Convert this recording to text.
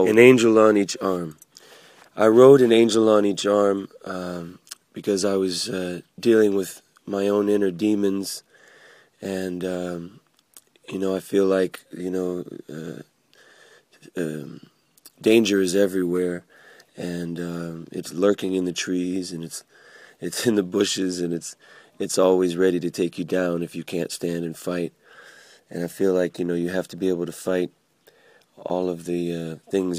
An angel on each arm. I wrote An Angel on Each Arm because I was dealing with my own inner demons, and I feel like danger is everywhere, and it's lurking in the trees, and it's in the bushes, and it's always ready to take you down if you can't stand and fight. And I feel like you have to be able to fight all of the things